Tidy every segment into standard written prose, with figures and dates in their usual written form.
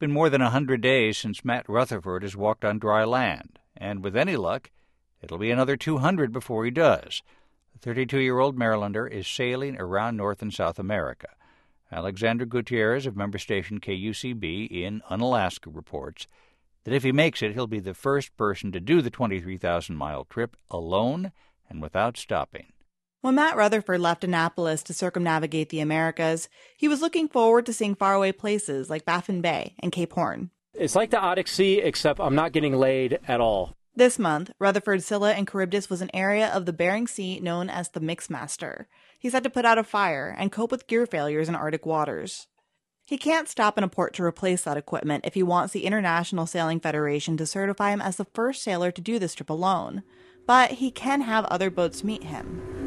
been more than 100 days since Matt Rutherford has walked on dry land, and with any luck, it'll be another 200 before he does. The 32-year-old Marylander is sailing around North and South America. Alexander Gutierrez of member station KUCB in Unalaska reports that if he makes it, he'll be the first person to do the 23,000-mile trip alone and without stopping. When Matt Rutherford left Annapolis to circumnavigate the Americas, he was looking forward to seeing faraway places like Baffin Bay and Cape Horn. It's like the Arctic Sea, except I'm not getting laid at all. This month, Rutherford, Scylla, and Charybdis was an area of the Bering Sea known as the Mixmaster. He's had to put out a fire and cope with gear failures in Arctic waters. He can't stop in a port to replace that equipment if he wants the International Sailing Federation to certify him as the first sailor to do this trip alone. But he can have other boats meet him.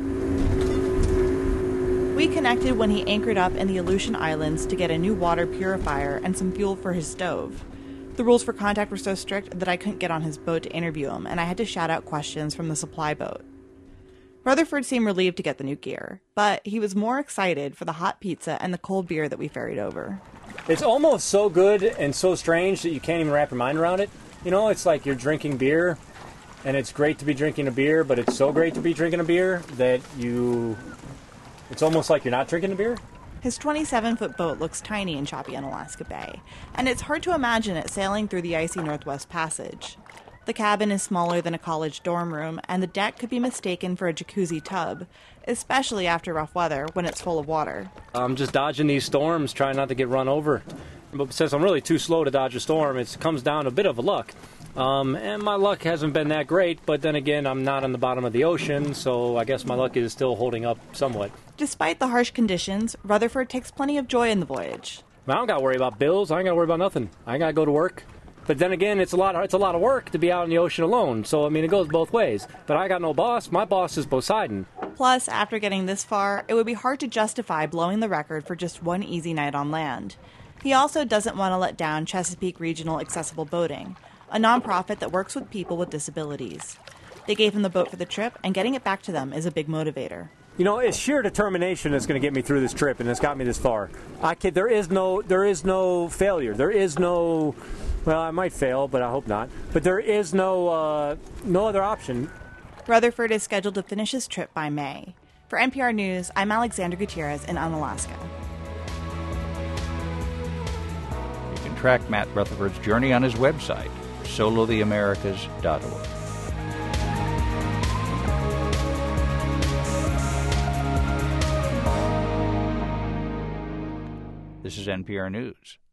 We connected when he anchored up in the Aleutian Islands to get a new water purifier and some fuel for his stove. The rules for contact were so strict that I couldn't get on his boat to interview him, and I had to shout out questions from the supply boat. Rutherford seemed relieved to get the new gear, but he was more excited for the hot pizza and the cold beer that we ferried over. It's almost so good and so strange that you can't even wrap your mind around it. You know, it's like you're drinking beer, and it's great to be drinking a beer, but it's so great to be drinking a beer that it's almost like you're not drinking a beer. His 27-foot boat looks tiny in choppy Unalaska Bay, and it's hard to imagine it sailing through the icy Northwest Passage. The cabin is smaller than a college dorm room, and the deck could be mistaken for a jacuzzi tub, especially after rough weather when it's full of water. I'm just dodging these storms, trying not to get run over. But since I'm really too slow to dodge a storm, it comes down to a bit of a luck. And my luck hasn't been that great, but then again, I'm not on the bottom of the ocean, so I guess my luck is still holding up somewhat. Despite the harsh conditions, Rutherford takes plenty of joy in the voyage. I don't got to worry about bills. I ain't got to worry about nothing. I ain't got to go to work. But then again, it's a lot of work to be out in the ocean alone. So, I mean, it goes both ways. But I got no boss. My boss is Poseidon. Plus, after getting this far, it would be hard to justify blowing the record for just one easy night on land. He also doesn't want to let down Chesapeake Regional Accessible Boating, a nonprofit that works with people with disabilities. They gave him the boat for the trip, and getting it back to them is a big motivator. You know, it's sheer determination that's going to get me through this trip, and it's got me this far. There is no failure. There is no, well, I might fail, but I hope not. But there is no other option. Rutherford is scheduled to finish his trip by May. For NPR News, I'm Alexander Gutierrez in Unalaska. You can track Matt Rutherford's journey on his website, solotheamericas.org. This is NPR News.